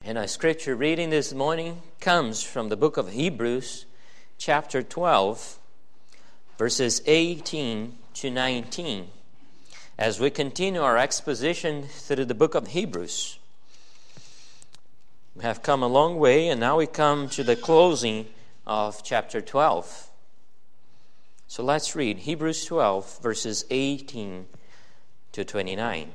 And our scripture reading this morning comes from the book of Hebrews, chapter 12, verses 18 to 19, as we continue our exposition through the book of Hebrews. We have come a long way, and now we come to the closing of chapter 12. So let's read Hebrews 12, verses 18 to 29.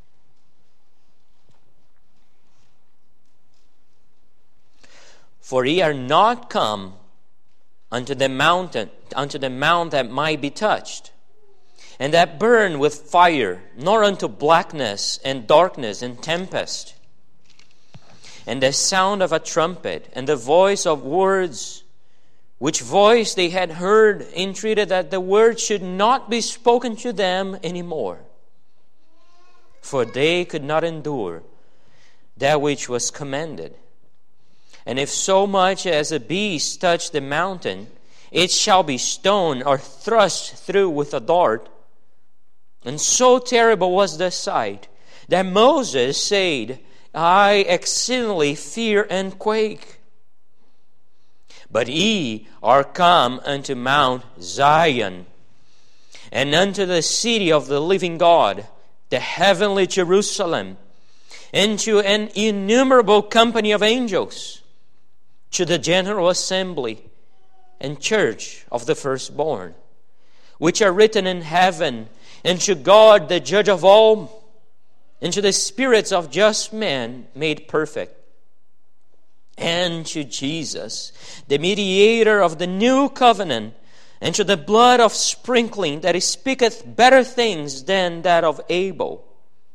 For ye are not come unto the mount that might be touched, and that burn with fire, nor unto blackness and darkness and tempest, and the sound of a trumpet, and the voice of words, which voice they had heard entreated that the word should not be spoken to them any more. For they could not endure that which was commanded. And if so much as a beast touch the mountain, it shall be stoned or thrust through with a dart. And so terrible was the sight that Moses said, I exceedingly fear and quake. But ye are come unto Mount Zion, and unto the city of the living God, the heavenly Jerusalem, and to an innumerable company of angels, to the general assembly and church of the firstborn, which are written in heaven, and to God the judge of all, and to the spirits of just men made perfect, and to Jesus, the mediator of the new covenant, and to the blood of sprinkling that speaketh better things than that of Abel.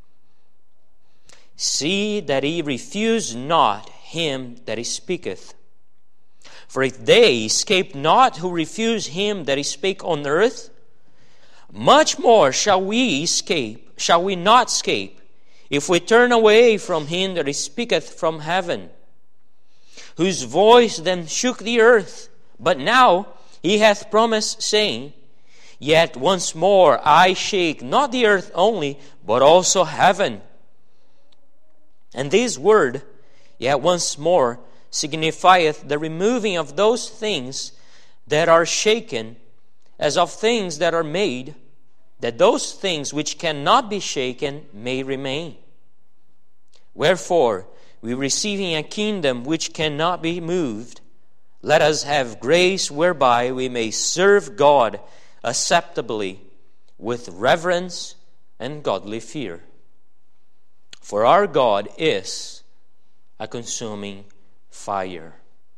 See that ye refuse not him that speaketh. For if they escape not who refuse him that spake on earth, much more shall we not escape, if we turn away from him that speaketh from heaven, whose voice then shook the earth, but now he hath promised, saying, Yet once more I shake not the earth only, but also heaven. And this word, yet once more, signifieth the removing of those things that are shaken, as of things that are made, that those things which cannot be shaken may remain. Wherefore, we receiving a kingdom which cannot be moved, let us have grace whereby we may serve God acceptably with reverence and godly fear. For our God is a consuming fire.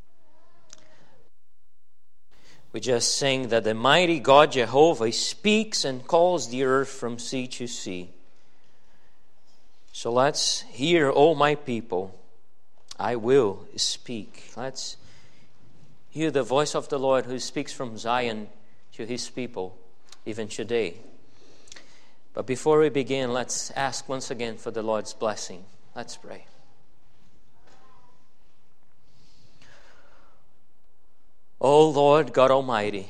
We just sang that the mighty God Jehovah speaks and calls the earth from sea to sea. So let's hear, O my people, I will speak. Let's hear the voice of the Lord who speaks from Zion to his people even today. But before we begin, let's ask once again for the Lord's blessing. Let's pray. O Lord God Almighty,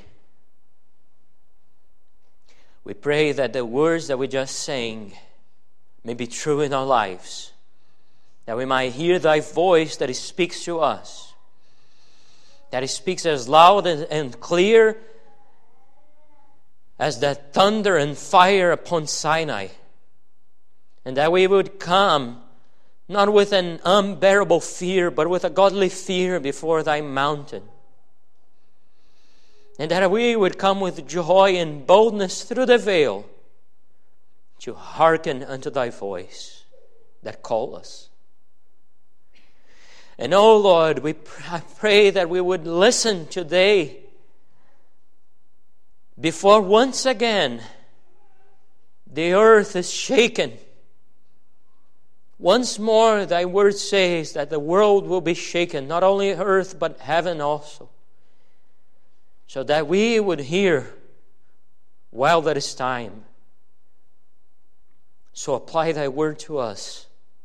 we pray that the words that we just sang may be true in our lives, that we might hear thy voice that speaks to us, that it speaks as loud and clear as that thunder and fire upon Sinai, and that we would come not with an unbearable fear, but with a godly fear before thy mountain. And that we would come with joy and boldness through the veil to hearken unto thy voice that call us. And oh Lord, I pray that we would listen today before once again the earth is shaken. Once more thy word says that the world will be shaken, not only earth but heaven also. So that we would hear while there is time. So apply thy word to us,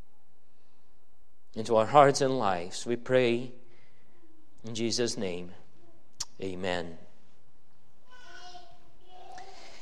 into our hearts and lives. We pray in Jesus' name. Amen.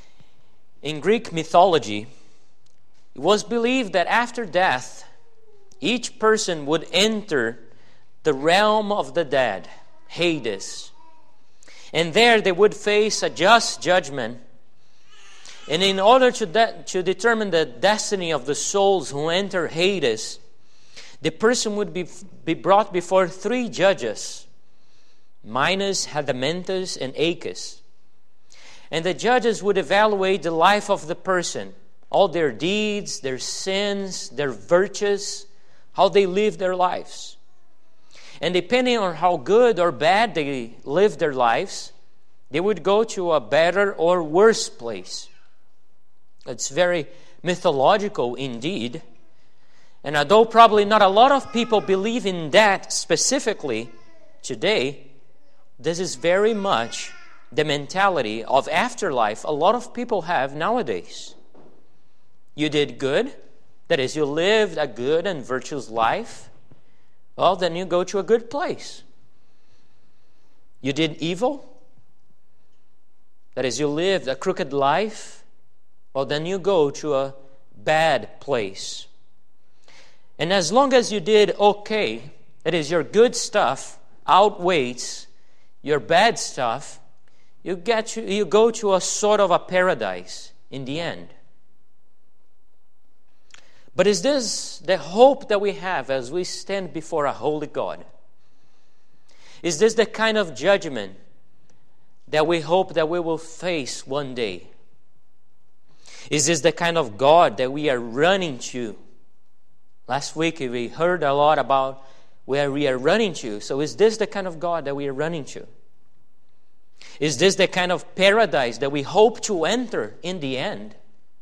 In Greek mythology, it was believed that after death, each person would enter the realm of the dead, Hades. And there they would face a just judgment. And in order to determine the destiny of the souls who enter Hades, the person would be brought before 3 judges, Minos, Adeimantus, and Achis. And the judges would evaluate the life of the person, all their deeds, their sins, their virtues, how they live their lives. And depending on how good or bad they live their lives, they would go to a better or worse place. It's very mythological indeed. And although probably not a lot of people believe in that specifically today, this is very much the mentality of afterlife a lot of people have nowadays. You did good, that is, you lived a good and virtuous life, well, then you go to a good place. You did evil, that is, you lived a crooked life, well, then you go to a bad place. And as long as you did okay, that is, your good stuff outweighs your bad stuff, you go to a sort of a paradise in the end. But is this the hope that we have as we stand before a holy God? Is this the kind of judgment that we hope that we will face one day? Is this the kind of God that we are running to? Last week we heard a lot about where we are running to. So is this the kind of God that we are running to? Is this the kind of paradise that we hope to enter in the end?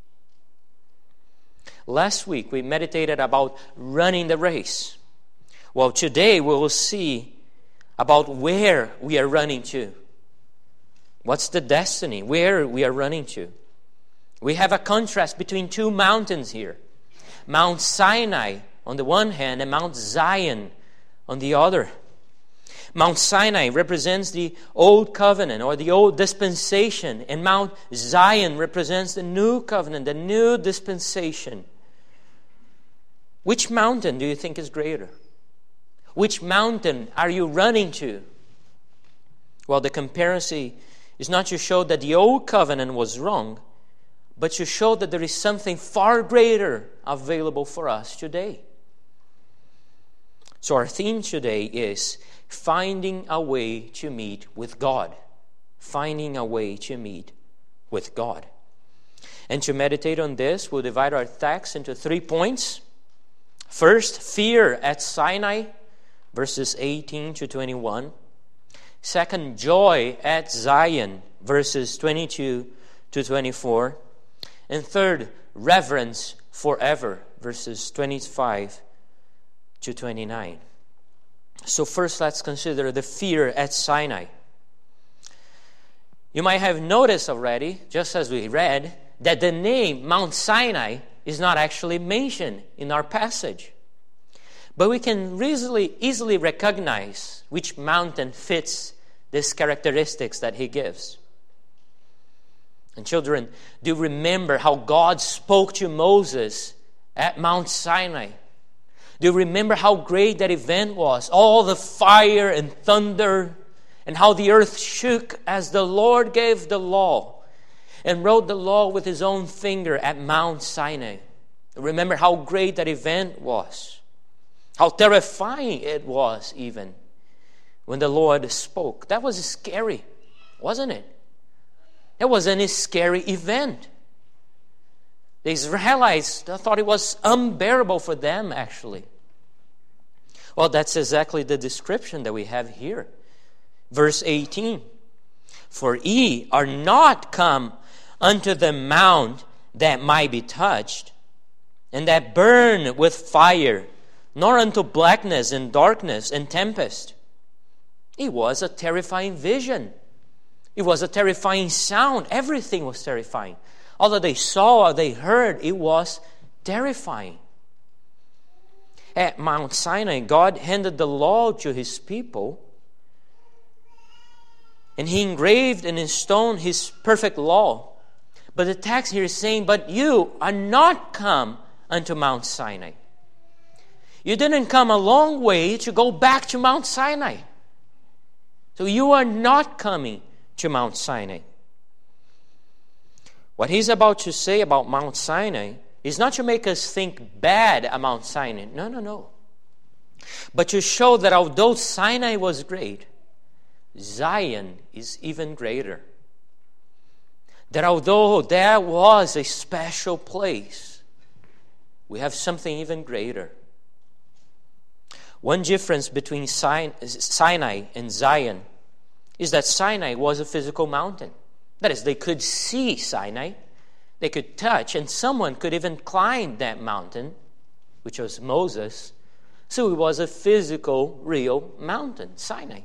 Last week we meditated about running the race. Well, today we will see about where we are running to. What's the destiny? Where we are running to? We have a contrast between 2 mountains here. Mount Sinai on the one hand and Mount Zion on the other. Mount Sinai represents the old covenant or the old dispensation, and Mount Zion represents the new covenant, the new dispensation. Which mountain do you think is greater? Which mountain are you running to? Well, the comparison is not to show that the old covenant was wrong, but to show that there is something far greater available for us today. So our theme today is finding a way to meet with God. Finding a way to meet with God. And to meditate on this, we'll divide our text into 3 points. First, fear at Sinai, verses 18 to 21. Second, joy at Zion, verses 22 to 24. And third, reverence forever, verses 25 to 29. So first, let's consider the fear at Sinai. You might have noticed already, just as we read, that the name Mount Sinai is not actually mentioned in our passage. But we can easily recognize which mountain fits these characteristics that he gives. And children, do you remember how God spoke to Moses at Mount Sinai? Do you remember how great that event was? All the fire and thunder, and how the earth shook as the Lord gave the law and wrote the law with his own finger at Mount Sinai. Remember how great that event was. How terrifying it was even when the Lord spoke. That was scary, wasn't it? It wasn't a scary event. The Israelites thought it was unbearable for them, actually. Well, that's exactly the description that we have here. Verse 18. For ye are not come unto the mount that might be touched, and that burn with fire, nor unto blackness and darkness and tempest. It was a terrifying vision. It was a terrifying sound. Everything was terrifying. All that they saw or they heard, it was terrifying. At Mount Sinai, God handed the law to his people, and he engraved and in stone his perfect law. But the text here is saying, but you are not come unto Mount Sinai. You didn't come a long way to go back to Mount Sinai. So you are not coming to Mount Sinai. What he's about to say about Mount Sinai is not to make us think bad about Mount Sinai. No. But to show that although Sinai was great, Zion is even greater. That although there was a special place, we have something even greater. One difference between Sinai and Zion is that Sinai was a physical mountain. That is, they could see Sinai, they could touch, and someone could even climb that mountain, which was Moses. So it was a physical, real mountain, Sinai.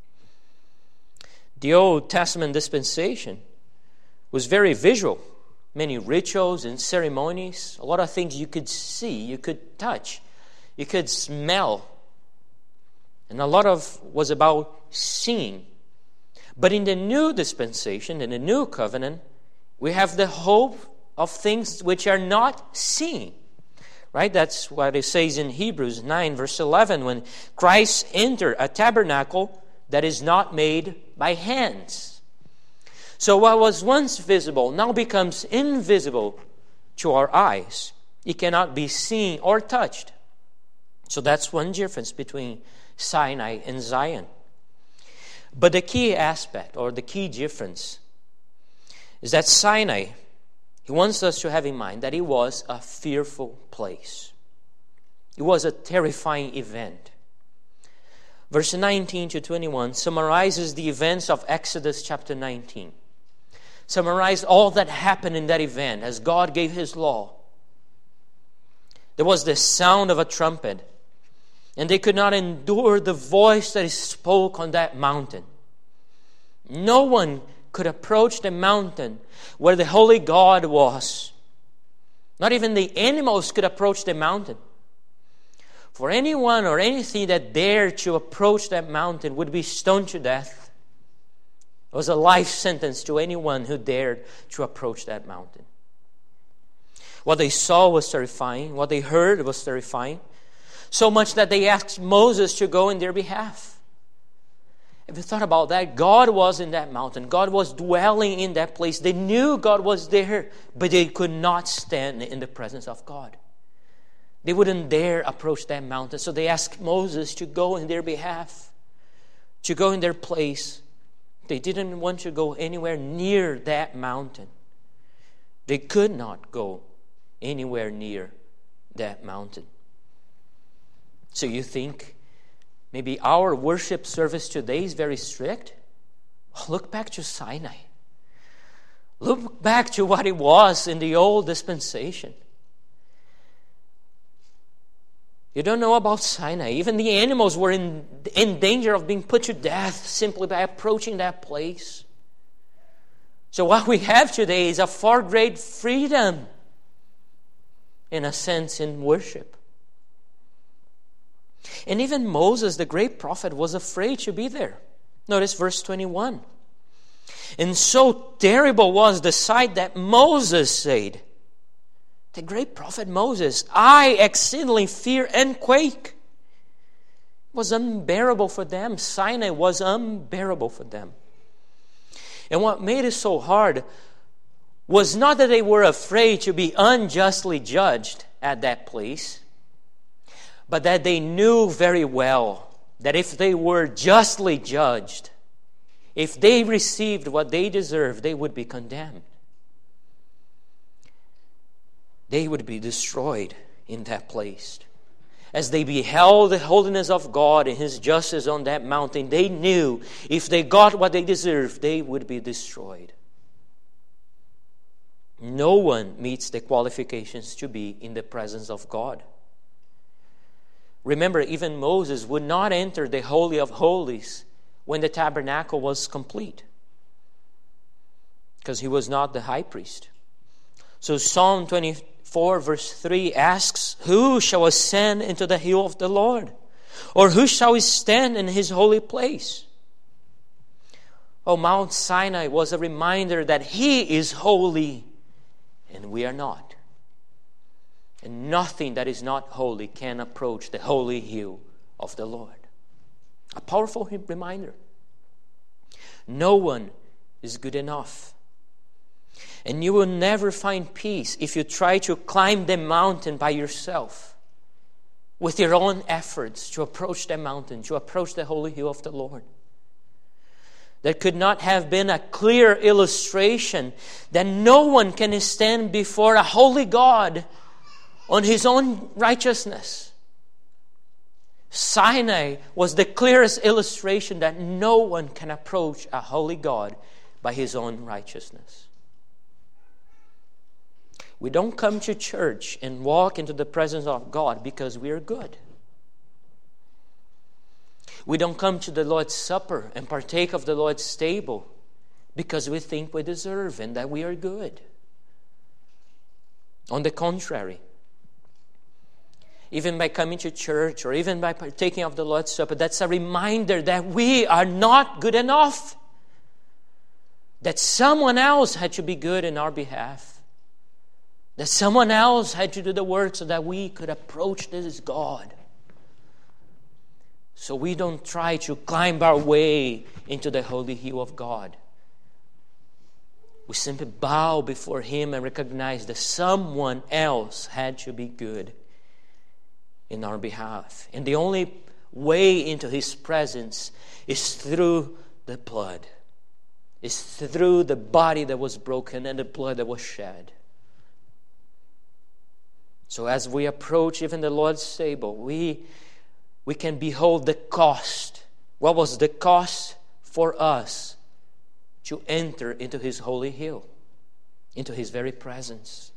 The Old Testament dispensation was very visual. Many rituals and ceremonies, a lot of things you could see, you could touch, you could smell. And a lot of was about seeing. But in the new dispensation, in the new covenant, we have the hope of things which are not seen. Right? That's what it says in Hebrews 9, verse 11, when Christ entered a tabernacle that is not made by hands. So what was once visible now becomes invisible to our eyes. It cannot be seen or touched. So that's one difference between Sinai and Zion. But the key aspect or the key difference is that Sinai, he wants us to have in mind that it was a fearful place. It was a terrifying event. Verse 19 to 21 summarizes the events of Exodus chapter 19. Summarized all that happened in that event as God gave His law. There was the sound of a trumpet, and they could not endure the voice that spoke on that mountain. No one could approach the mountain where the holy God was. Not even the animals could approach the mountain. For anyone or anything that dared to approach that mountain would be stoned to death. It was a life sentence to anyone who dared to approach that mountain. What they saw was terrifying. What they heard was terrifying. So much that they asked Moses to go in their behalf. If you thought about that, God was in that mountain. God was dwelling in that place. They knew God was there, but they could not stand in the presence of God. They wouldn't dare approach that mountain. So they asked Moses to go in their behalf, to go in their place. They didn't want to go anywhere near that mountain. They could not go anywhere near that mountain. So you think maybe our worship service today is very strict? Look back to Sinai. Look back to what it was in the old dispensation. You don't know about Sinai. Even the animals were in danger of being put to death simply by approaching that place. So what we have today is a far greater freedom, in a sense, in worship. And even Moses, the great prophet, was afraid to be there. Notice verse 21. And so terrible was the sight that Moses said, the great prophet Moses, I exceedingly fear and quake. It was unbearable for them. Sinai was unbearable for them. And what made it so hard was not that they were afraid to be unjustly judged at that place, but that they knew very well that if they were justly judged, if they received what they deserved, they would be condemned. They would be destroyed in that place. As they beheld the holiness of God and His justice on that mountain, they knew if they got what they deserved, they would be destroyed. No one meets the qualifications to be in the presence of God. Remember, even Moses would not enter the Holy of Holies when the tabernacle was complete, because he was not the high priest. So Psalm 24 verse 3 asks, who shall ascend into the hill of the Lord? Or who shall stand in His holy place? Oh, Mount Sinai was a reminder that He is holy and we are not. And nothing that is not holy can approach the holy hill of the Lord. A powerful reminder. No one is good enough. And you will never find peace if you try to climb the mountain by yourself, with your own efforts to approach the mountain, to approach the holy hill of the Lord. There could not have been a clear illustration that no one can stand before a holy God on his own righteousness. Sinai was the clearest illustration that no one can approach a holy God by his own righteousness. We don't come to church and walk into the presence of God because we are good. We don't come to the Lord's Supper and partake of the Lord's table because we think we deserve and that we are good. On the contrary, even by coming to church or even by partaking of the Lord's Supper, that's a reminder that we are not good enough. That someone else had to be good in our behalf. That someone else had to do the work so that we could approach this God. So we don't try to climb our way into the holy hill of God. We simply bow before Him and recognize that someone else had to be good in our behalf. And the only way into His presence is through the blood. It's through the body that was broken and the blood that was shed. So as we approach even the Lord's table, we can behold the cost. What was the cost for us to enter into His holy hill, into His very presence?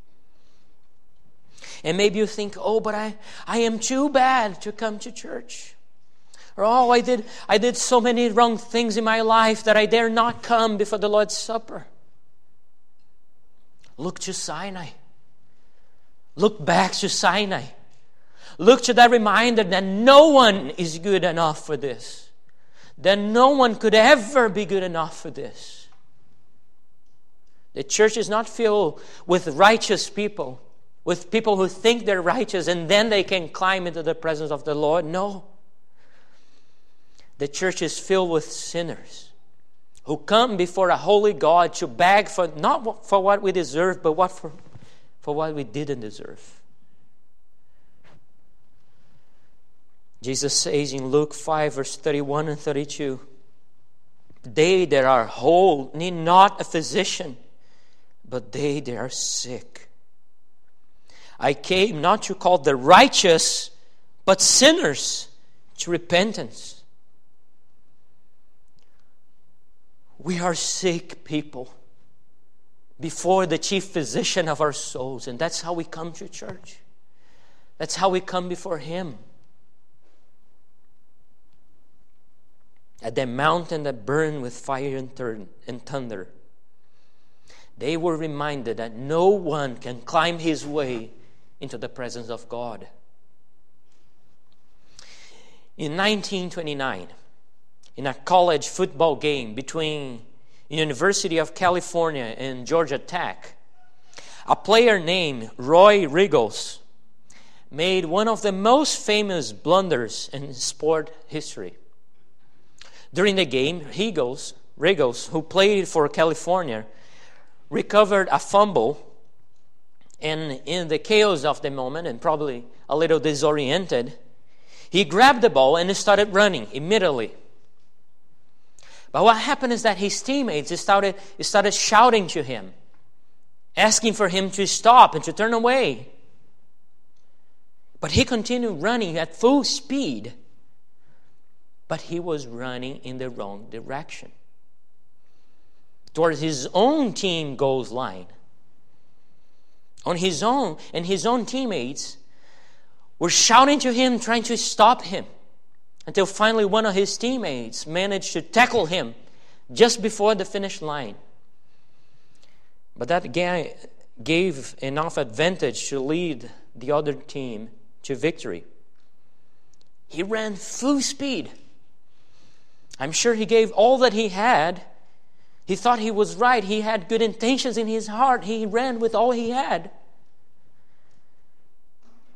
And maybe you think, oh, but I am too bad to come to church. Or, oh, I did so many wrong things in my life that I dare not come before the Lord's Supper. Look to Sinai. Look back to Sinai. Look to that reminder that no one is good enough for this. That no one could ever be good enough for this. The church is not filled with righteous people, with people who think they're righteous and then they can climb into the presence of the Lord. No. The church is filled with sinners who come before a holy God to beg for, not for what we deserve, but for what we didn't deserve. Jesus says in Luke 5, verse 31 and 32, they that are whole need not a physician, but they that are sick. I came not to call the righteous, but sinners to repentance. We are sick people before the chief physician of our souls. And that's how we come to church. That's how we come before Him. At the mountain that burned with fire and thunder, they were reminded that no one can climb his way into the presence of God. In 1929, in a college football game between University of California and Georgia Tech, a player named Roy Riggles made one of the most famous blunders in sport history. During the game, Riggles, who played for California, recovered a fumble, and in the chaos of the moment, and probably a little disoriented, he grabbed the ball and started running immediately. But what happened is that his teammates started shouting to him, asking for him to stop and to turn away. But he continued running at full speed. But he was running in the wrong direction, towards his own team goals line. On his own, and his own teammates were shouting to him, trying to stop him, until finally one of his teammates managed to tackle him just before the finish line. But that guy gave enough advantage to lead the other team to victory. He ran full speed. I'm sure he gave all that he had. He thought he was right. He had good intentions in his heart. He ran with all he had.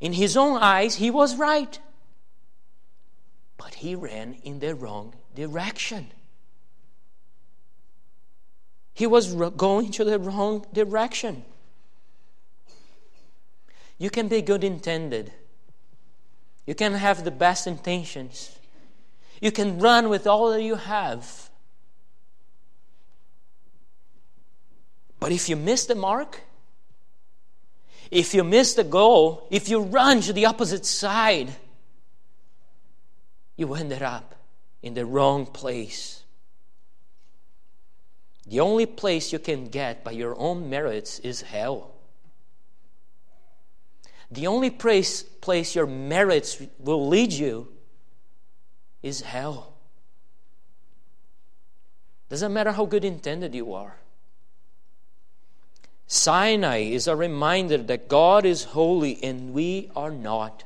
In his own eyes, he was right. But he ran in the wrong direction. He was going to the wrong direction. You can be good intended. You can have the best intentions. You can run with all that you have. But if you miss the mark, if you miss the goal, if you run to the opposite side, you ended up in the wrong place. The only place you can get by your own merits is hell. The only place your merits will lead you is hell. Doesn't matter how good intended you are. Sinai is a reminder that God is holy and we are not.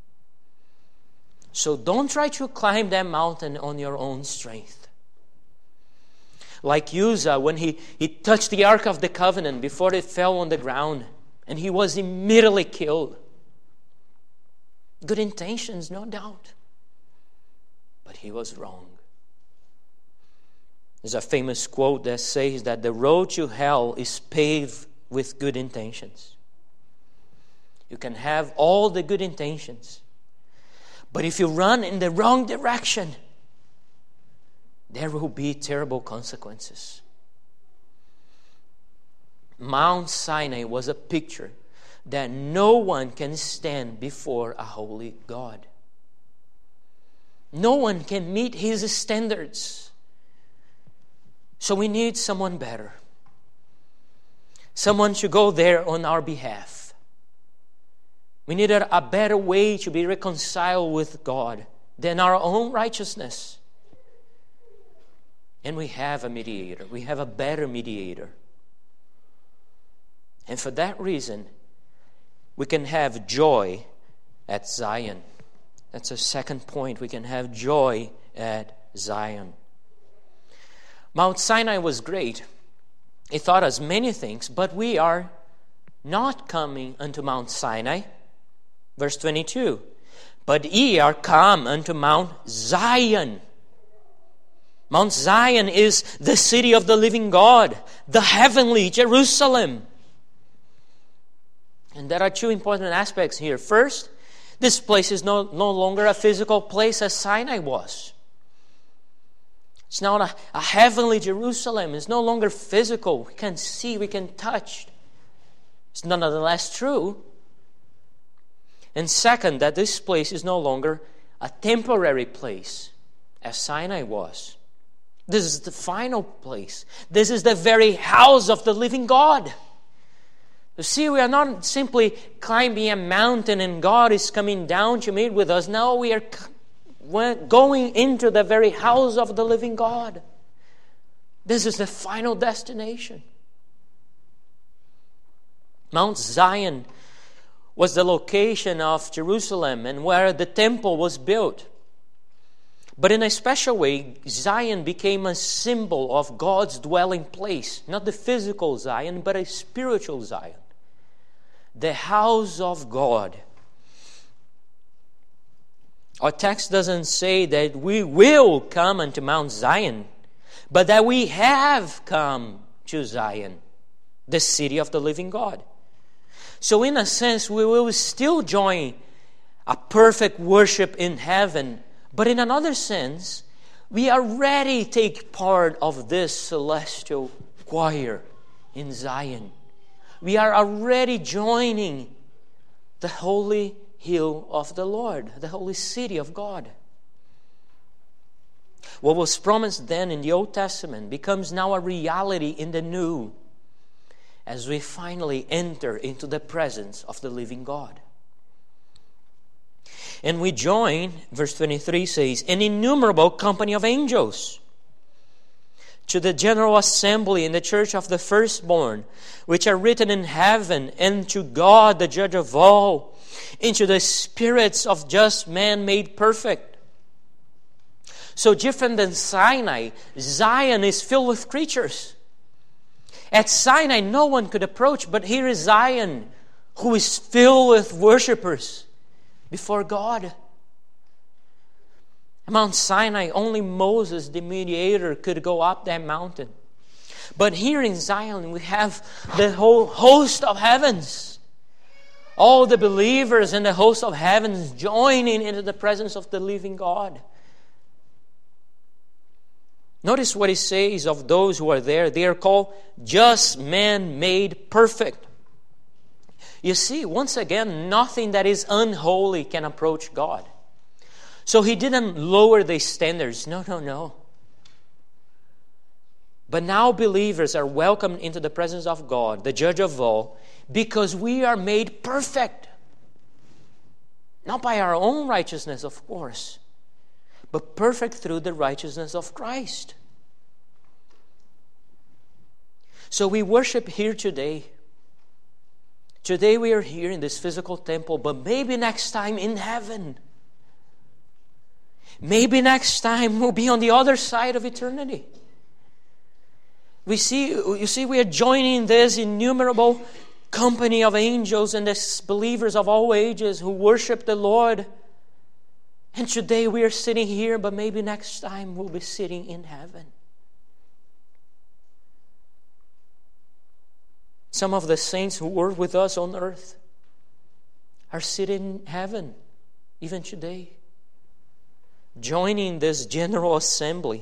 So don't try to climb that mountain on your own strength. Like Uzzah, when he touched the Ark of the Covenant before it fell on the ground, and he was immediately killed. Good intentions, no doubt. But he was wrong. There's a famous quote that says that the road to hell is paved with good intentions. You can have all the good intentions, but if you run in the wrong direction, there will be terrible consequences. Mount Sinai was a picture that no one can stand before a holy God. No one can meet his standards. So we need someone better. Someone to go there on our behalf. We need a better way to be reconciled with God than our own righteousness. And we have a mediator. We have a better mediator. And for that reason, we can have joy at Zion. That's a second point. We can have joy at Zion. Mount Sinai was great. It taught us many things, but we are not coming unto Mount Sinai. Verse 22. But ye are come unto Mount Zion. Mount Zion is the city of the living God, the heavenly Jerusalem. And there are two important aspects here. First, this place is no longer a physical place as Sinai was. It's now a heavenly Jerusalem. It's no longer physical. We can see, we can touch. It's nonetheless true. And second, that this place is no longer a temporary place as Sinai was. This is the final place. This is the very house of the living God. You see, we are not simply climbing a mountain and God is coming down to meet with us. No, we are going into the very house of the living God. This is the final destination. Mount Zion was the location of Jerusalem and where the temple was built. But in a special way, Zion became a symbol of God's dwelling place. Not the physical Zion, but a spiritual Zion. The house of God. Our text doesn't say that we will come unto Mount Zion, but that we have come to Zion, the city of the living God. So in a sense, we will still join a perfect worship in heaven, but in another sense, we already take part of this celestial choir in Zion. We are already joining the holy hill of the Lord, the holy city of God. What was promised then in the Old Testament becomes now a reality in the New, as we finally enter into the presence of the living God. And we join, verse 23 says, an innumerable company of angels to the general assembly in the church of the firstborn, which are written in heaven, and to God, the judge of all, into the spirits of just men made perfect. So different than Sinai, Zion is filled with creatures. At Sinai, no one could approach, but here is Zion, who is filled with worshipers before God. At Mount Sinai, only Moses, the mediator, could go up that mountain. But here in Zion, we have the whole host of heavens. All the believers in the host of heavens joining into the presence of the living God. Notice what he says of those who are there. They are called just men made perfect. You see, once again, nothing that is unholy can approach God. So he didn't lower the standards. No. But now believers are welcomed into the presence of God, the judge of all, because we are made perfect. Not by our own righteousness, of course, but perfect through the righteousness of Christ. So we worship here today. Today we are here in this physical temple, but maybe next time in heaven. Maybe next time we'll be on the other side of eternity. You see, we are joining this innumerable company of angels and the believers of all ages who worship the Lord. And today we are sitting here, but maybe next time we'll be sitting in heaven. Some of the saints who were with us on earth are sitting in heaven, even today, joining this general assembly.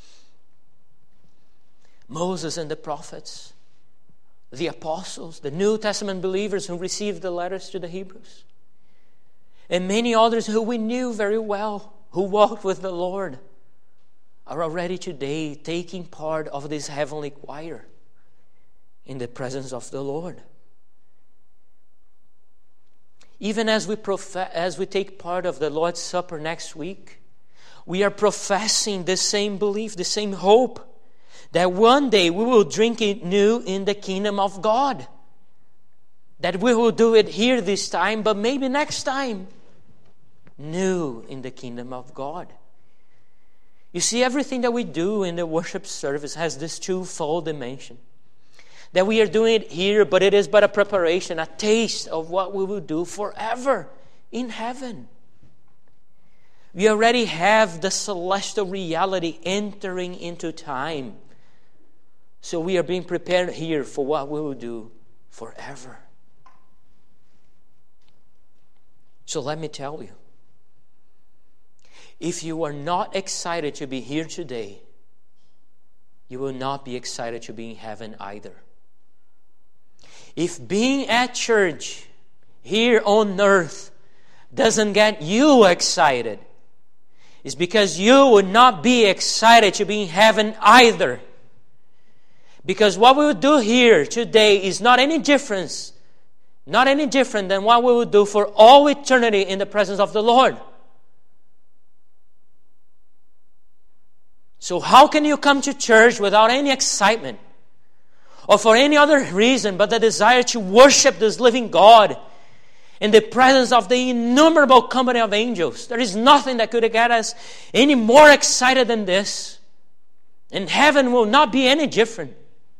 Moses and the prophets, the apostles, the New Testament believers who received the letters to the Hebrews, and many others who we knew very well, who walked with the Lord, are already today taking part of this heavenly choir in the presence of the Lord. Even as we take part of the Lord's Supper next week, we are professing the same belief, the same hope, that one day we will drink it new in the kingdom of God. That we will do it here this time, but maybe next time, new in the kingdom of God. You see, everything that we do in the worship service has this twofold dimension. That we are doing it here, but it is but a preparation, a taste of what we will do forever in heaven. We already have the celestial reality entering into time. So we are being prepared here for what we will do forever. So let me tell you, if you are not excited to be here today, you will not be excited to be in heaven either. If being at church here on earth doesn't get you excited, it's because you would not be excited to be in heaven either. Because what we will do here today is not any different than what we will do for all eternity in the presence of the Lord. So how can you come to church without any excitement or for any other reason but the desire to worship this living God in the presence of the innumerable company of angels? There is nothing that could get us any more excited than this. And heaven will not be any different.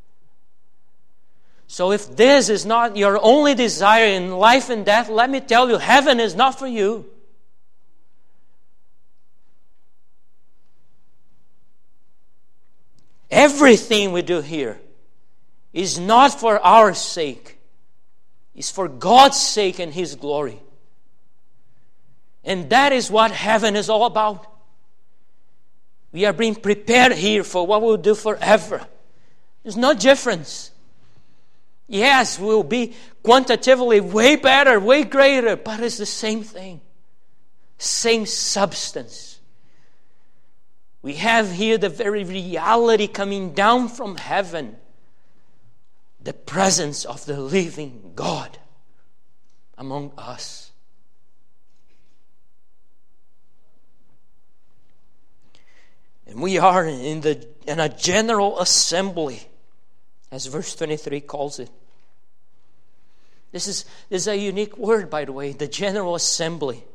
So if this is not your only desire in life and death, let me tell you, heaven is not for you. Everything we do here is not for our sake. It's for God's sake and His glory. And that is what heaven is all about. We are being prepared here for what we'll do forever. There's no difference. Yes, we'll be quantitatively way better, way greater, but it's the same thing. Same substance. We have here the very reality coming down from heaven. The presence of the living God among us. And we are in a general assembly, as verse 23 calls it. This is a unique word, by the way, the general assembly.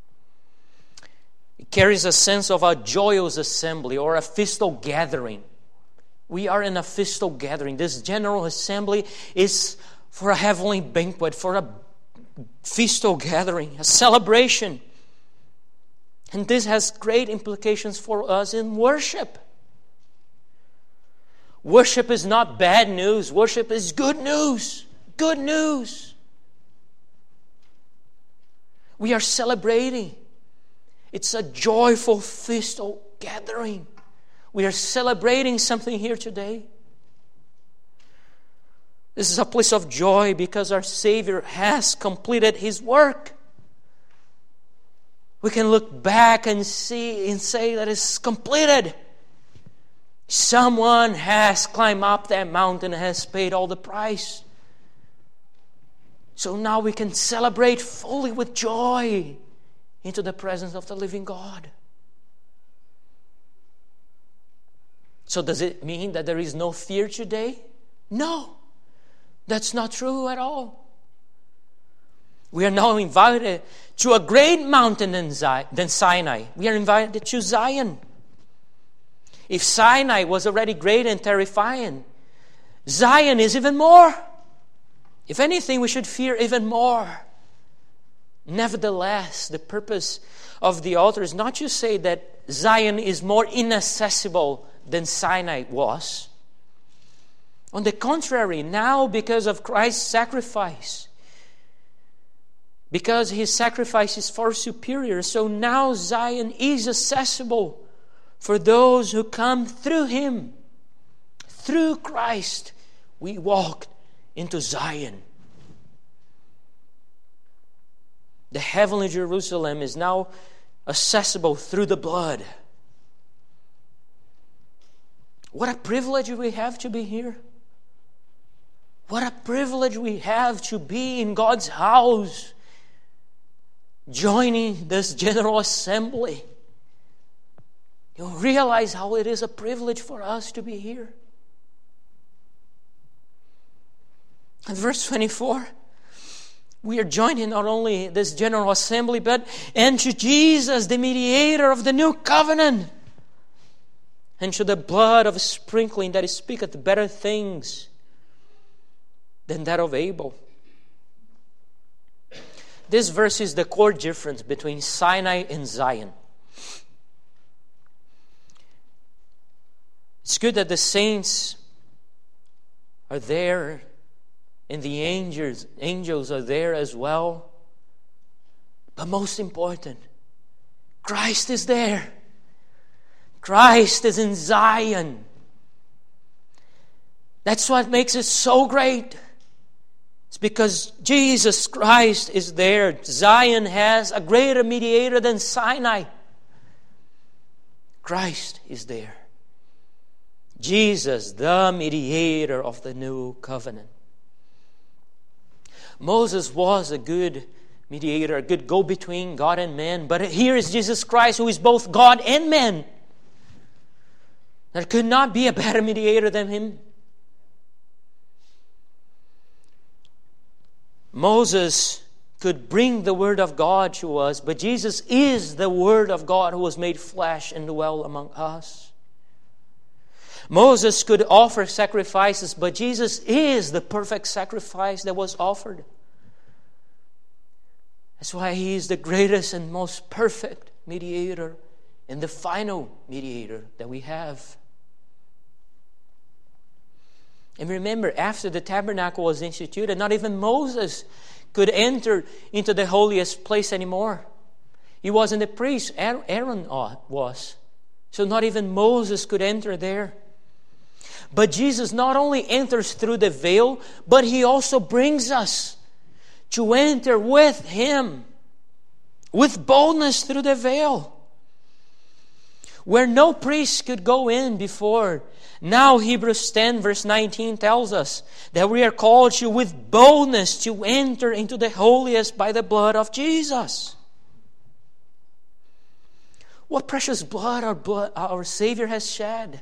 It carries a sense of a joyous assembly or a festal gathering. We are in a festal gathering. This general assembly is for a heavenly banquet, for a festal gathering, a celebration. And this has great implications for us in worship. Worship is not bad news. Worship is good news. Good news. We are celebrating. It's a joyful festal gathering. We are celebrating something here today. This is a place of joy because our Savior has completed His work. We can look back and see and say that it's completed. Someone has climbed up that mountain and has paid all the price. So now we can celebrate fully with joy into the presence of the living God. So does it mean that there is no fear today? No, that's not true at all. We are now invited to a great mountain than Sinai. We are invited to Zion. If Sinai was already great and terrifying, Zion is even more. If anything, we should fear even more. Nevertheless, the purpose of the author is not to say that Zion is more inaccessible than Sinai was. On the contrary, now because of Christ's sacrifice, because His sacrifice is far superior, so now Zion is accessible for those who come through Him. Through Christ, we walk into Zion. The heavenly Jerusalem is now accessible through the blood. What a privilege we have to be here. What a privilege we have to be in God's house, joining this general assembly. You realize how it is a privilege for us to be here. In verse 24, we are joining not only this general assembly, but and to Jesus, the mediator of the new covenant, and to the blood of sprinkling that speaketh better things than that of Abel. This verse is the core difference between Sinai and Zion. It's good that the saints are there and the angels are there as well. But most important, Christ is there. Christ is in Zion. That's what makes it so great. It's because Jesus Christ is there. Zion has a greater mediator than Sinai. Christ is there. Jesus, the mediator of the new covenant. Moses was a good mediator, a good go-between God and man. But here is Jesus Christ, who is both God and man. There could not be a better mediator than Him. Moses could bring the Word of God to us, but Jesus is the Word of God who was made flesh and dwelt among us. Moses could offer sacrifices, but Jesus is the perfect sacrifice that was offered. That's why He is the greatest and most perfect mediator and the final mediator that we have. And remember, after the tabernacle was instituted, not even Moses could enter into the holiest place anymore. He wasn't the priest, Aaron was. So not even Moses could enter there. But Jesus not only enters through the veil, but He also brings us to enter with Him, with boldness through the veil. Where no priest could go in before, now Hebrews 10 verse 19 tells us that we are called to with boldness to enter into the holiest by the blood of Jesus. What precious blood our Savior has shed.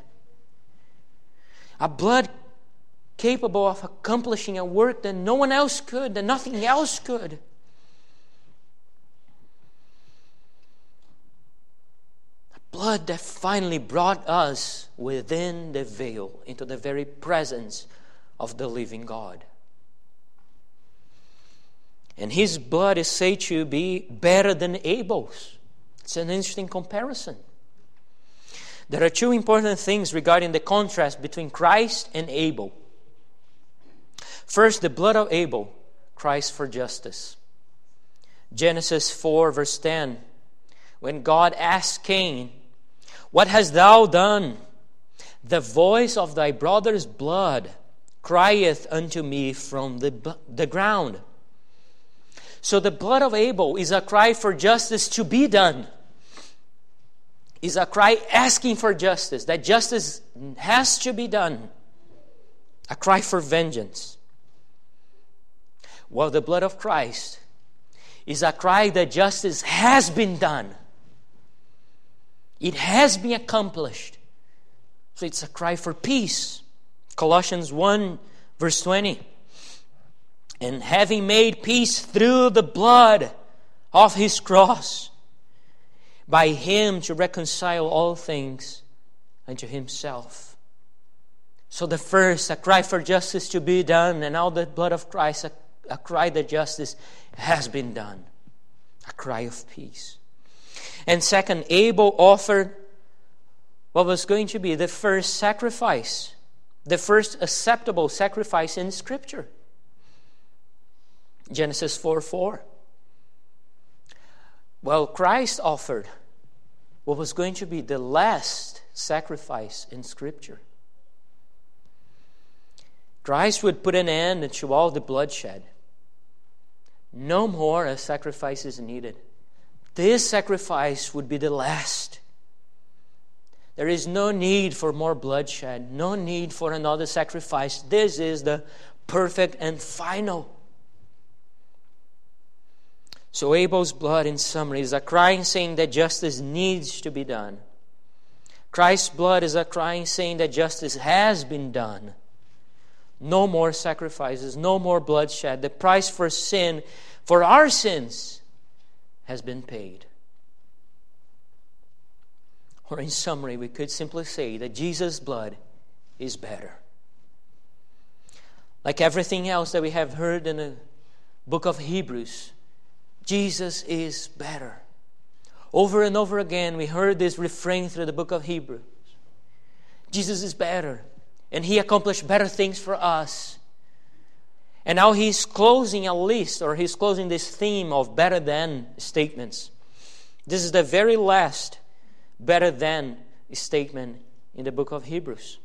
A blood capable of accomplishing a work that no one else could, that nothing else could. A blood that finally brought us within the veil, into the very presence of the living God. And his blood is said to be better than Abel's. It's an interesting comparison. There are two important things regarding the contrast between Christ and Abel. First, the blood of Abel cries for justice. Genesis 4 verse 10, when God asked Cain, "What hast thou done? The voice of thy brother's blood crieth unto me from the ground." So the blood of Abel is a cry for justice to be done. Is a cry asking for justice, that justice has to be done. A cry for vengeance. While the blood of Christ is a cry that justice has been done. It has been accomplished. So it's a cry for peace. Colossians 1 verse 20. And having made peace through the blood of his cross, by him to reconcile all things unto himself. So the first, a cry for justice to be done, and now the blood of Christ, a cry that justice has been done. A cry of peace. And second, Abel offered what was going to be the first sacrifice, the first acceptable sacrifice in Scripture. Genesis 4:4. Well, Christ offered what was going to be the last sacrifice in Scripture. Christ would put an end to all the bloodshed. No more sacrifices needed. This sacrifice would be the last. There is no need for more bloodshed, no need for another sacrifice. This is the perfect and final. So Abel's blood, in summary, is a crying saying that justice needs to be done. Christ's blood is a crying saying that justice has been done. No more sacrifices, no more bloodshed. The price for sin, for our sins, has been paid. Or in summary, we could simply say that Jesus' blood is better. Like everything else that we have heard in the book of Hebrews, Jesus is better. Over and over again, we heard this refrain through the book of Hebrews. Jesus is better, and He accomplished better things for us. And now He's closing a list, or He's closing this theme of better than statements. This is the very last better than statement in the book of Hebrews.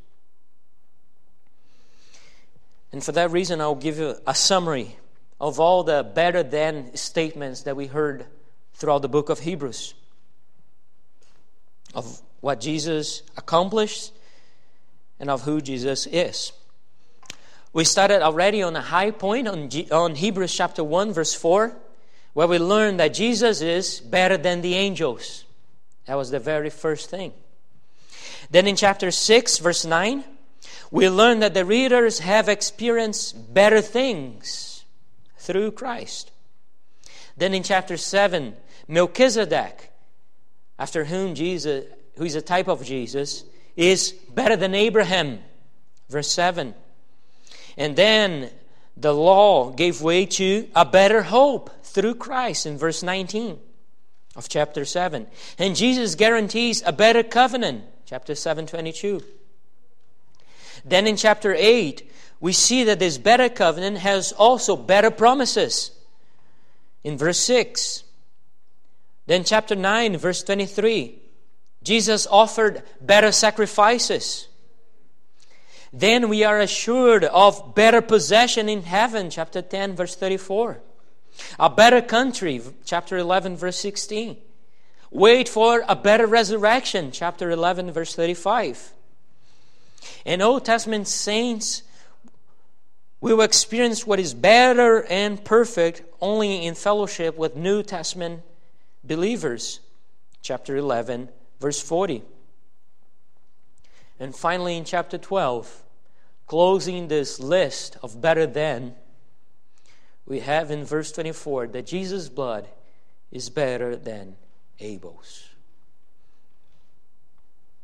And for that reason, I'll give you a summary of all the better than statements that we heard throughout the book of Hebrews, of what Jesus accomplished and of who Jesus is. We started already on a high point on Hebrews chapter 1 verse 4, where we learned that Jesus is better than the angels. That was the very first thing. Then in chapter 6 verse 9, we learned that the readers have experienced better things through Christ. Then in chapter 7, Melchizedek, after whom Jesus, who is a type of Jesus, is better than Abraham. Verse 7. And then the law gave way to a better hope through Christ in verse 19 of chapter 7. And Jesus guarantees a better covenant, chapter 7:22. Then in chapter 8, we see that this better covenant has also better promises in verse 6. Then chapter 9, verse 23, Jesus offered better sacrifices. Then we are assured of better possession in heaven, chapter 10, verse 34. A better country, chapter 11, verse 16. Wait for a better resurrection, chapter 11, verse 35. And Old Testament saints will experience what is better and perfect only in fellowship with New Testament believers, chapter 11, verse 40. And finally in chapter 12, closing this list of better than, we have in verse 24 that Jesus' blood is better than Abel's.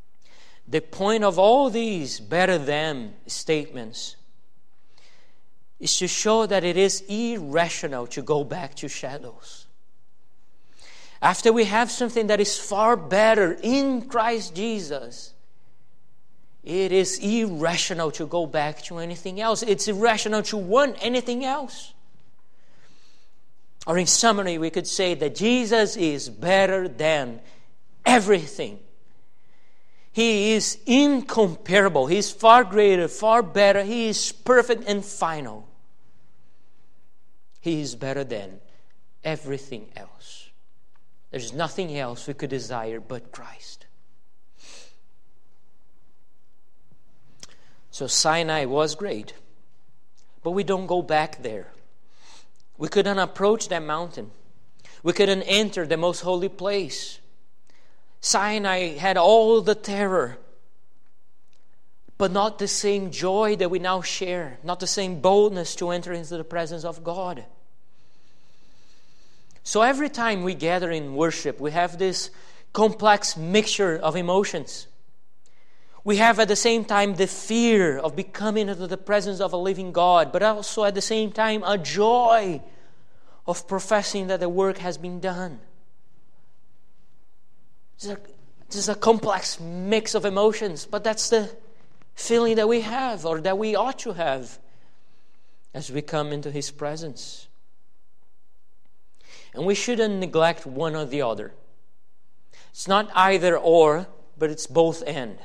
The point of all these better than statements is to show that it is irrational to go back to shadows. After we have something that is far better in Christ Jesus, it is irrational to go back to anything else. It's irrational to want anything else. Or in summary, we could say that Jesus is better than everything. He is incomparable. He is far greater, far better. He is perfect and final. He is better than everything else. There's nothing else we could desire but Christ. So Sinai was great, but we don't go back there. We couldn't approach that mountain. We couldn't enter the most holy place. Sinai had all the terror, but not the same joy that we now share, not the same boldness to enter into the presence of God. So every time we gather in worship, we have this complex mixture of emotions. We have at the same time the fear of becoming into the presence of a living God, but also at the same time a joy of professing that the work has been done. This is a complex mix of emotions, but that's the feeling that we have, or that we ought to have, as we come into His presence. And we shouldn't neglect one or the other. It's not either or, but it's both and.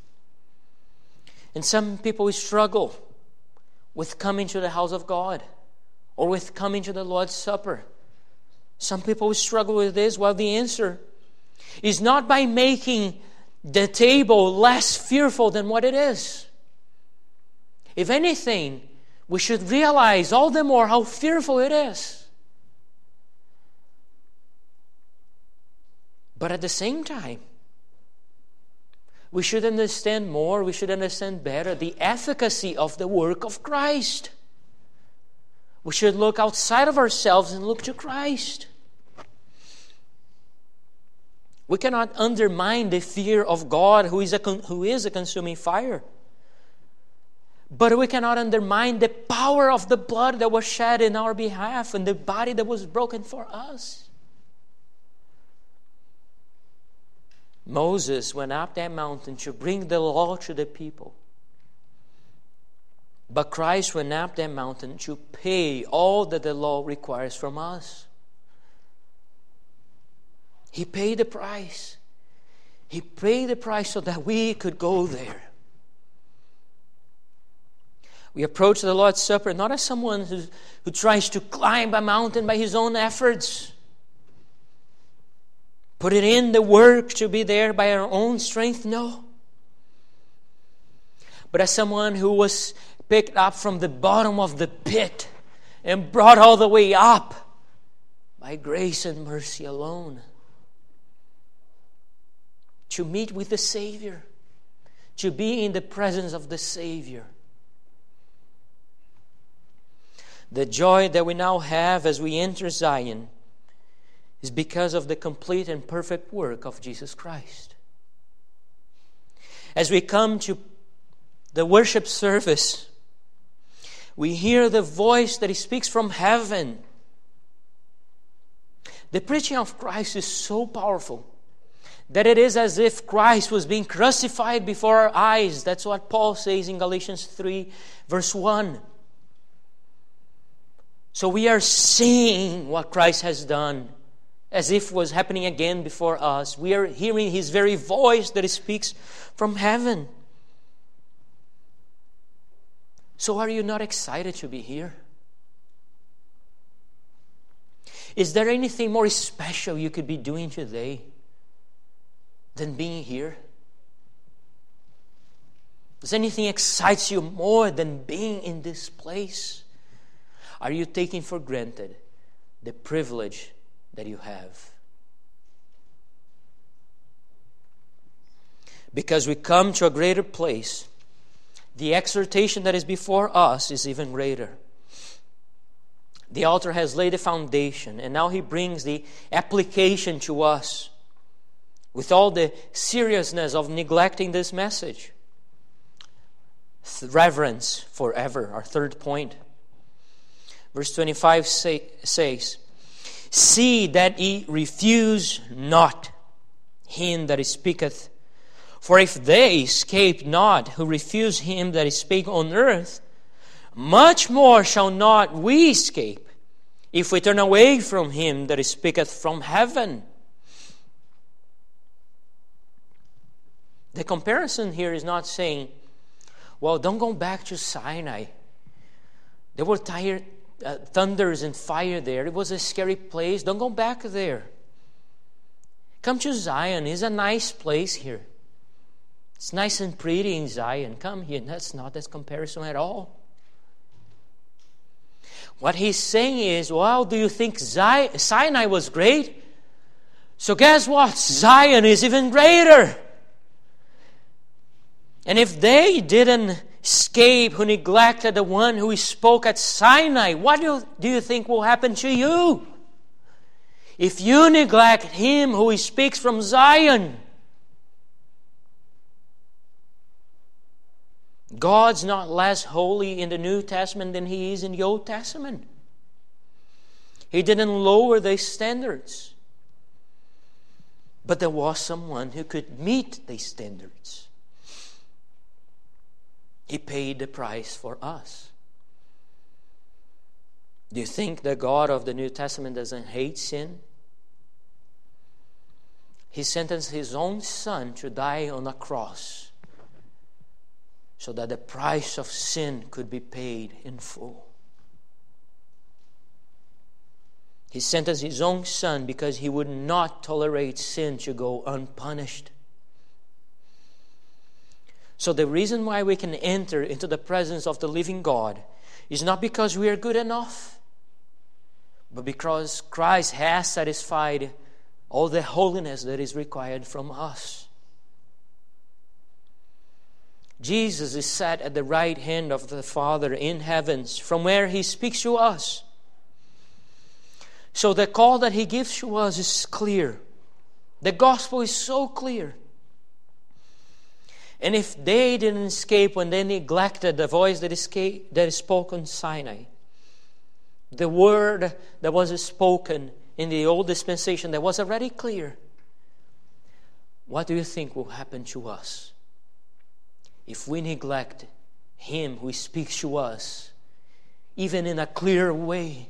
And some people struggle with coming to the house of God or with coming to the Lord's Supper. Some people struggle with this. Well, the answer is not by making the table less fearful than what it is. If anything, we should realize all the more how fearful it is. But at the same time, we should understand more, we should understand better the efficacy of the work of Christ. We should look outside of ourselves and look to Christ. We cannot undermine the fear of God, who is a consuming fire. But we cannot undermine the power of the blood that was shed in our behalf and the body that was broken for us. Moses went up that mountain to bring the law to the people. But Christ went up that mountain to pay all that the law requires from us. He paid the price. He paid the price so that we could go there. We approach the Lord's Supper not as someone who tries to climb a mountain by his own efforts. Put it in the work to be there by our own strength? No. But as someone who was picked up from the bottom of the pit and brought all the way up by grace and mercy alone. To meet with the Savior. To be in the presence of the Savior. The joy that we now have as we enter Zion is because of the complete and perfect work of Jesus Christ. As we come to the worship service, we hear the voice that He speaks from heaven. The preaching of Christ is so powerful that it is as if Christ was being crucified before our eyes. That's what Paul says in Galatians 3, verse 1. So we are seeing what Christ has done, as if it was happening again before us. We are hearing His very voice that He speaks from heaven. So are you not excited to be here? Is there anything more special you could be doing today than being here? Does anything excite you more than being in this place? Are you taking for granted the privilege that you have? Because we come to a greater place, the exhortation that is before us is even greater. The author has laid the foundation, and now he brings the application to us with all the seriousness of neglecting this message. Reverence forever, our third point. Verse 25 says, "See that ye refuse not him that speaketh. For if they escape not who refuse him that spake on earth, much more shall not we escape, if we turn away from him that speaketh from heaven." The comparison here is not saying, well, don't go back to Sinai. There were thunders and fire there. It was a scary place. Don't go back there. Come to Zion. It's a nice place here. It's nice and pretty in Zion. Come here. That's not that comparison at all. What he's saying is, well, do you think Sinai was great? So guess what? Zion is even greater. And if they didn't escape who neglected the one who spoke at Sinai, what do you think will happen to you? If you neglect him who speaks from Zion, God's not less holy in the New Testament than he is in the Old Testament. He didn't lower the standards. But there was someone who could meet the standards. He paid the price for us. Do you think the God of the New Testament doesn't hate sin? He sentenced his own son to die on a cross so that the price of sin could be paid in full. He sentenced his own son because he would not tolerate sin to go unpunished. So the reason why we can enter into the presence of the living God is not because we are good enough, but because Christ has satisfied all the holiness that is required from us. Jesus is set at the right hand of the Father in heavens, from where he speaks to us. So the call that he gives to us is clear. The gospel is so clear. And if they didn't escape when they neglected the voice that spoke on Sinai, the word that was spoken in the old dispensation that was already clear, what do you think will happen to us if we neglect him who speaks to us, even in a clear way?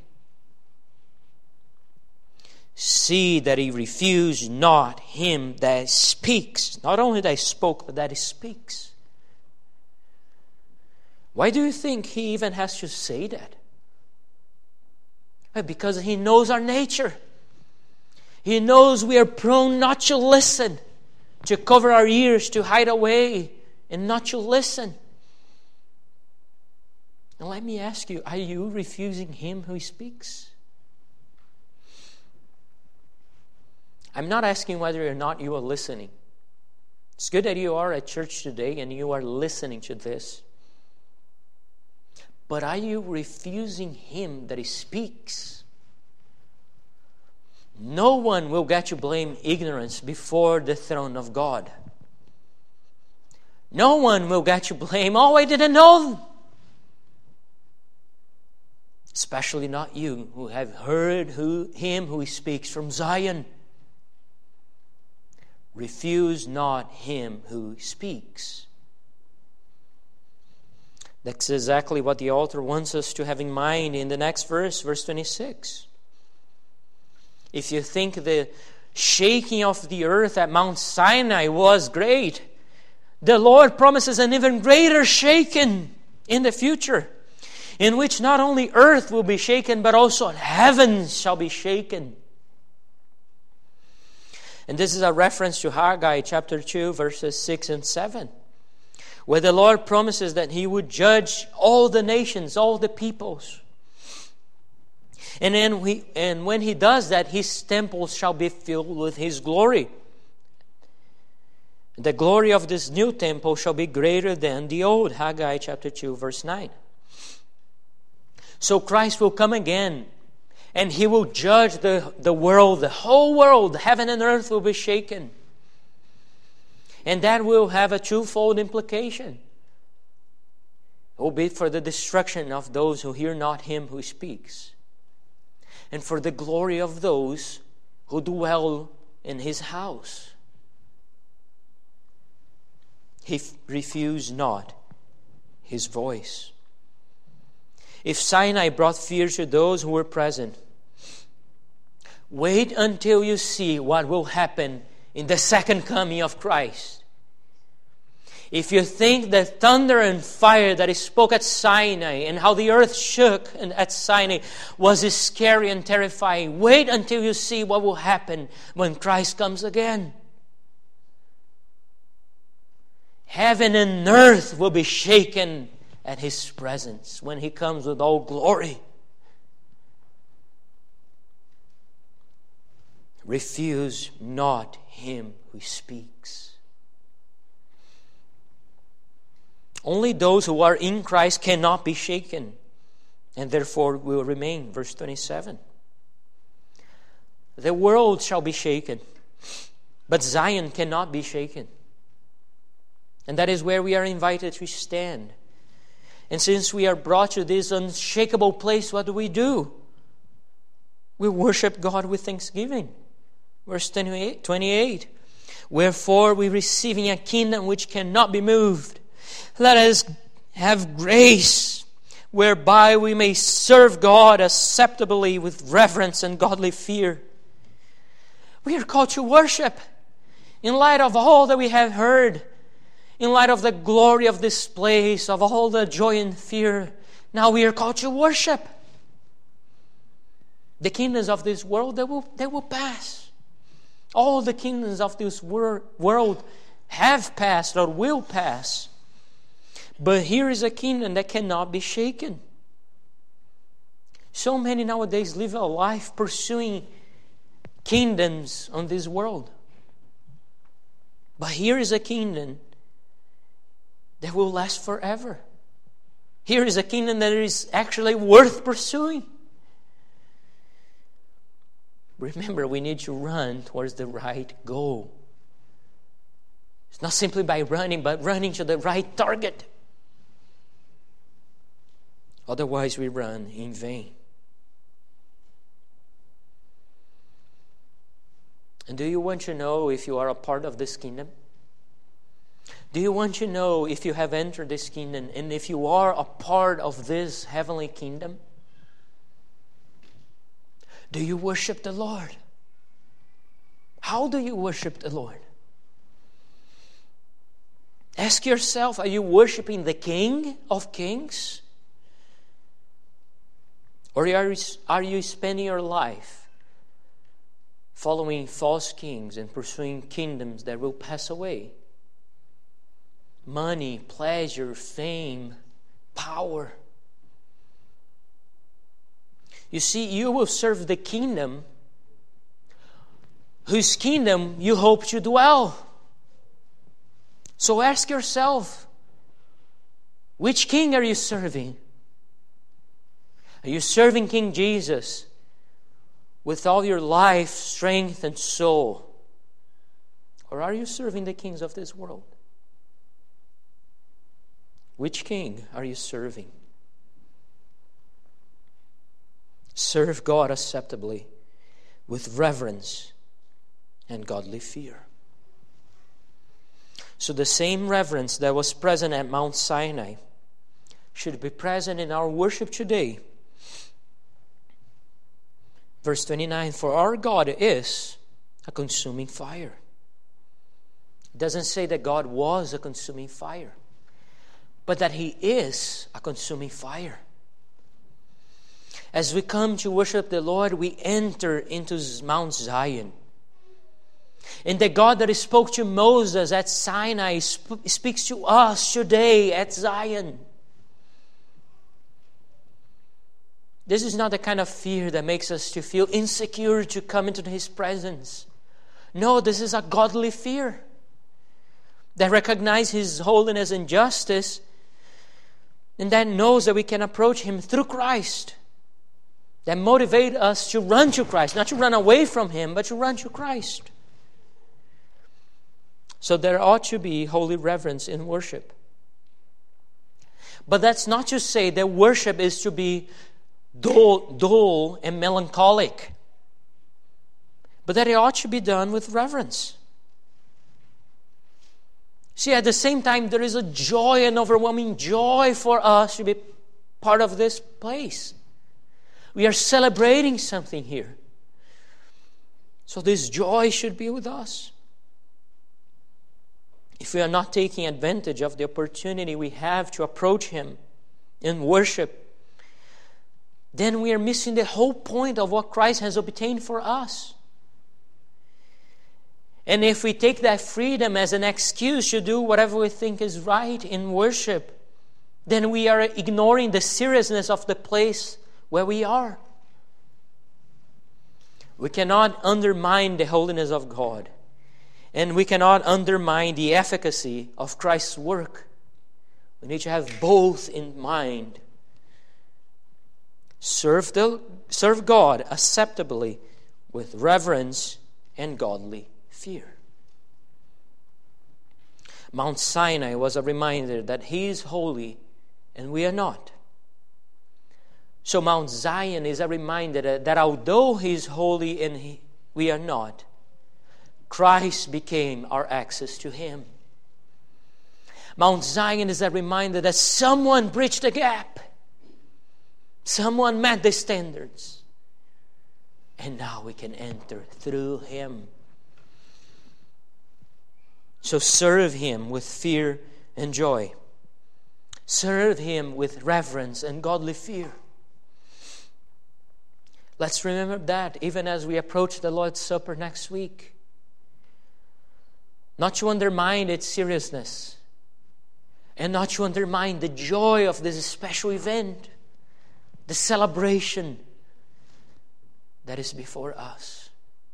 See that he refused not him that speaks. Not only that spoke, but that he speaks. Why do you think he even has to say that? Because he knows our nature. He knows we are prone not to listen, to cover our ears, to hide away, and not to listen. Now let me ask you, are you refusing him who speaks? I'm not asking whether or not you are listening. It's good that you are at church today and you are listening to this. But are you refusing him that he speaks? No one will get to blame ignorance before the throne of God. No one will get to blame, oh, I didn't know. Especially not you who have heard him who speaks from Zion. Refuse not him who speaks. That's exactly what the author wants us to have in mind in the next verse, verse 26. If you think the shaking of the earth at Mount Sinai was great, the Lord promises an even greater shaking in the future, in which not only earth will be shaken, but also heavens shall be shaken. And this is a reference to Haggai chapter 2, verses 6 and 7, where the Lord promises that he would judge all the nations, all the peoples. And when he does that, his temple shall be filled with his glory. The glory of this new temple shall be greater than the old. Haggai chapter 2, verse 9. So Christ will come again, and he will judge the world, the whole world. Heaven and earth will be shaken. And that will have a twofold implication. albeit for the destruction of those who hear not him who speaks, and for the glory of those who dwell in his house. He refused not his voice. If Sinai brought fear to those who were present, wait until you see what will happen in the second coming of Christ. If you think the thunder and fire that he spoke at Sinai and how the earth shook at Sinai was scary and terrifying, wait until you see what will happen when Christ comes again. Heaven and earth will be shaken at his presence when he comes with all glory. Refuse not him who speaks. Only those who are in Christ cannot be shaken, and therefore will remain. Verse 27. The world shall be shaken, but Zion cannot be shaken. And that is where we are invited to stand. And since we are brought to this unshakable place, what do? We worship God with thanksgiving. Verse 28. Wherefore we receiving a kingdom which cannot be moved, let us have grace whereby we may serve God acceptably with reverence and godly fear. We are called to worship in light of all that we have heard, in light of the glory of this place, of all the joy and fear. Now we are called to worship. The kingdoms of this world, they will pass. All the kingdoms of this world have passed or will pass. But here is a kingdom that cannot be shaken. So many nowadays live a life pursuing kingdoms on this world. But here is a kingdom that will last forever. Here is a kingdom that is actually worth pursuing. Remember, we need to run towards the right goal. It's not simply by running, but running to the right target. Otherwise, we run in vain. And do you want to know if you are a part of this kingdom? Do you want to know if you have entered this kingdom and if you are a part of this heavenly kingdom? Do you worship the Lord? How do you worship the Lord? Ask yourself, are you worshiping the King of Kings? Or are you spending your life following false kings and pursuing kingdoms that will pass away? Money, pleasure, fame, power. You see, you will serve the kingdom whose kingdom you hope to dwell. So ask yourself, which king are you serving? Are you serving King Jesus with all your life, strength, and soul? Or are you serving the kings of this world? Which king are you serving? Serve God acceptably with reverence and godly fear. So the same reverence that was present at Mount Sinai should be present in our worship today. Verse 29, for our God is a consuming fire. It doesn't say that God was a consuming fire, but that He is a consuming fire. As we come to worship the Lord, we enter into Mount Zion. And the God that spoke to Moses at Sinai speaks to us today at Zion. This is not the kind of fear that makes us to feel insecure to come into His presence. No, this is a godly fear that recognizes His holiness and justice, and that knows that we can approach Him through Christ. That motivate us to run to Christ, not to run away from Him, but to run to Christ. So there ought to be holy reverence in worship. But that's not to say that worship is to be dull and melancholic, but that it ought to be done with reverence. See, at the same time, there is a joy, an overwhelming joy for us to be part of this place. We are celebrating something here. So this joy should be with us. If we are not taking advantage of the opportunity we have to approach Him in worship, then we are missing the whole point of what Christ has obtained for us. And if we take that freedom as an excuse to do whatever we think is right in worship, then we are ignoring the seriousness of the place where we are. We cannot undermine the holiness of God, and we cannot undermine the efficacy of Christ's work. We need to have both in mind. Serve God acceptably with reverence and godly fear. Mount Sinai was a reminder that He is holy and we are not. So Mount Zion is a reminder that although He is holy and we are not, Christ became our access to Him. Mount Zion is a reminder that someone bridged the gap. Someone met the standards. And now we can enter through Him. So serve Him with fear and joy. Serve Him with reverence and godly fear. Let's remember that even as we approach the Lord's Supper next week. Not to undermine its seriousness, and not to undermine the joy of this special event, the celebration that is before us.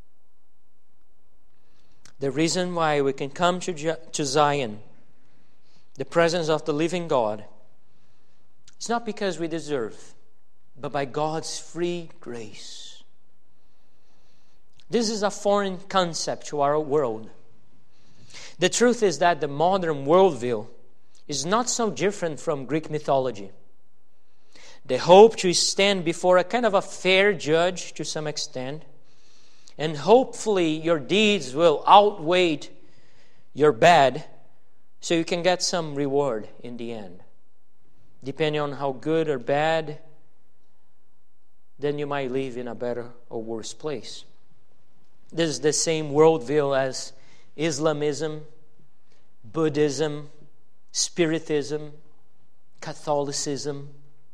The reason why we can come to Zion, the presence of the living God, it's not because we deserve, but by God's free grace. This is a foreign concept to our world. The truth is that the modern worldview is not so different from Greek mythology. They hope to stand before a kind of a fair judge to some extent, and hopefully your deeds will outweigh your bad so you can get some reward in the end. Depending on how good or bad, then you might live in a better or worse place. This is the same worldview as Islamism, Buddhism, Spiritism, Catholicism.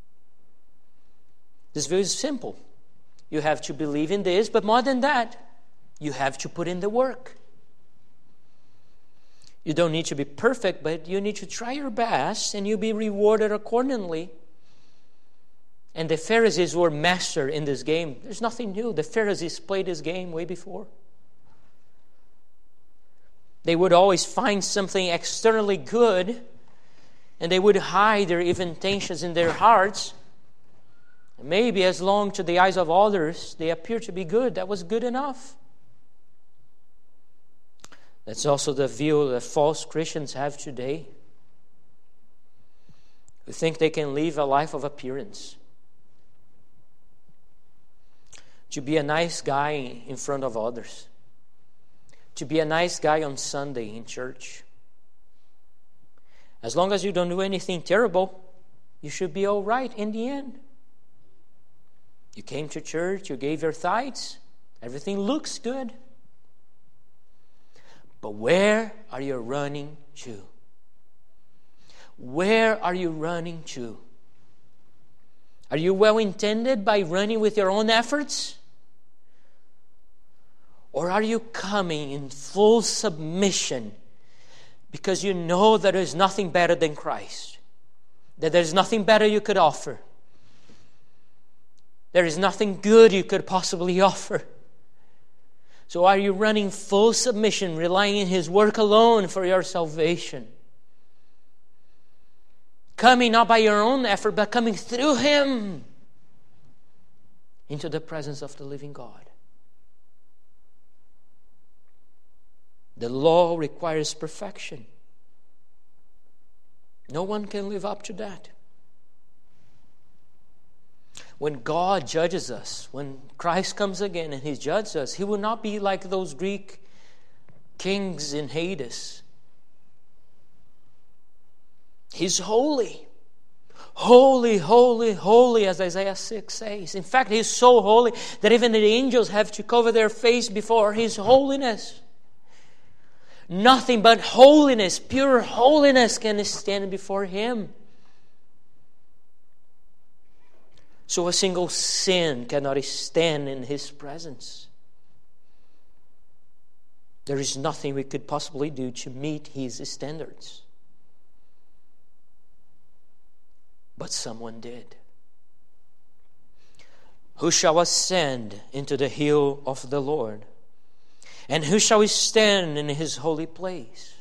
This view is simple. You have to believe in this, but more than that, you have to put in the work. You don't need to be perfect, but you need to try your best, and you'll be rewarded accordingly. And the Pharisees were master in this game. There's nothing new. The Pharisees played this game way before. They would always find something externally good, and they would hide their evil intentions in their hearts. And maybe as long to the eyes of others, they appear to be good. That was good enough. That's also the view that false Christians have today, who think they can live a life of appearance. To be a nice guy in front of others. To be a nice guy on Sunday in church. As long as you don't do anything terrible, you should be all right in the end. You came to church, you gave your tithes, everything looks good. But where are you running to? Where are you running to? Are you well-intended by running with your own efforts? Or are you coming in full submission because you know that there is nothing better than Christ? That there is nothing better you could offer? There is nothing good you could possibly offer? So are you running full submission, relying on His work alone for your salvation? Coming not by your own effort, but coming through Him into the presence of the living God. The law requires perfection. No one can live up to that. when God judges us, when Christ comes again and He judges us, He will not be like those Greek kings in Hades. He's holy. Holy, holy, holy, as Isaiah 6 says. In fact, He's so holy that even the angels have to cover their face before His holiness. Nothing but holiness, pure holiness can stand before Him. So a single sin cannot stand in His presence. There is nothing we could possibly do to meet His standards. But someone did. Who shall ascend into the hill of the Lord? And who shall stand in His holy place?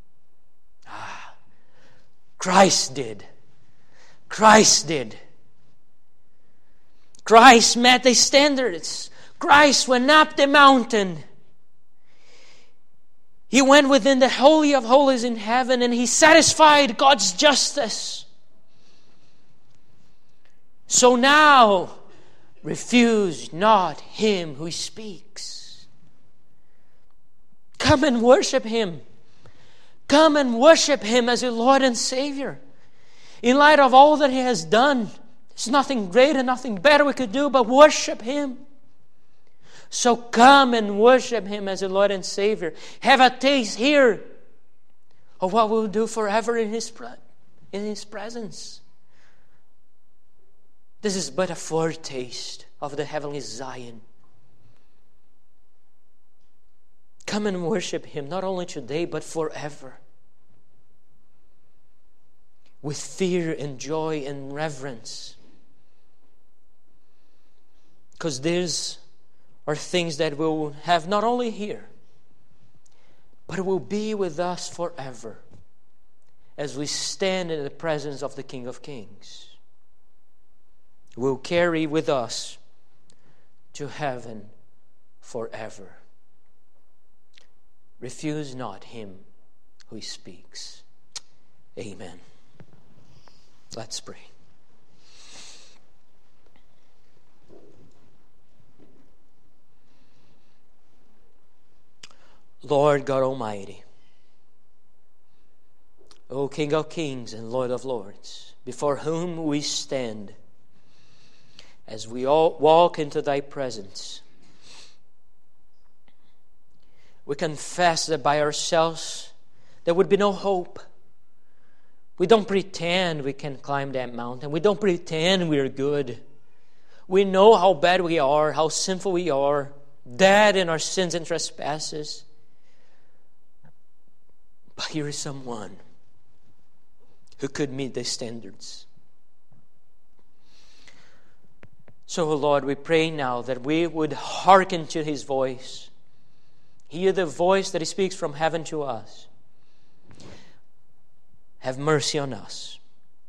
Christ did. Christ did. Christ met the standards. Christ went up the mountain. He went within the Holy of Holies in heaven, and He satisfied God's justice. So now, refuse not Him who speaks. Come and worship Him. Come and worship Him as your Lord and Savior. In light of all that He has done, there's nothing greater, nothing better we could do but worship Him. So come and worship Him as your Lord and Savior. Have a taste here of what we'll do forever in His presence. This is but a foretaste of the heavenly Zion. Come and worship Him, not only today, but forever. With fear and joy and reverence. Because these are things that we'll have not only here, but will be with us forever as we stand in the presence of the King of Kings. Will carry with us to heaven forever. Refuse not Him who speaks. Amen. Let's pray. Lord God Almighty, O King of Kings and Lord of Lords, before whom we stand as we all walk into Thy presence, we confess that by ourselves there would be no hope. We don't pretend we can climb that mountain. We don't pretend we are good. We know how bad we are, how sinful we are, dead in our sins and trespasses. But here is someone who could meet the standards. So, Lord, we pray now that we would hearken to His voice. Hear the voice that He speaks from heaven to us. Have mercy on us.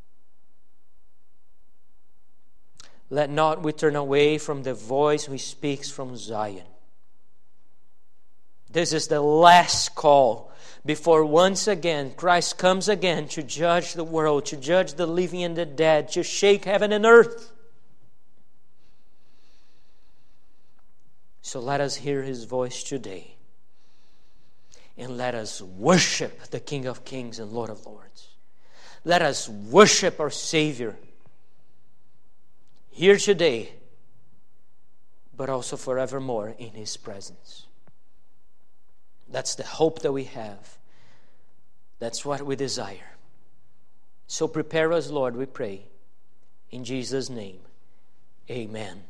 Let not we turn away from the voice who speaks from Zion. This is the last call before once again Christ comes again to judge the world, to judge the living and the dead, to shake heaven and earth. So let us hear His voice today. And let us worship the King of Kings and Lord of Lords. Let us worship our Savior here today, but also forevermore in His presence. That's the hope that we have. That's what we desire. So prepare us, Lord, we pray. In Jesus' name, amen.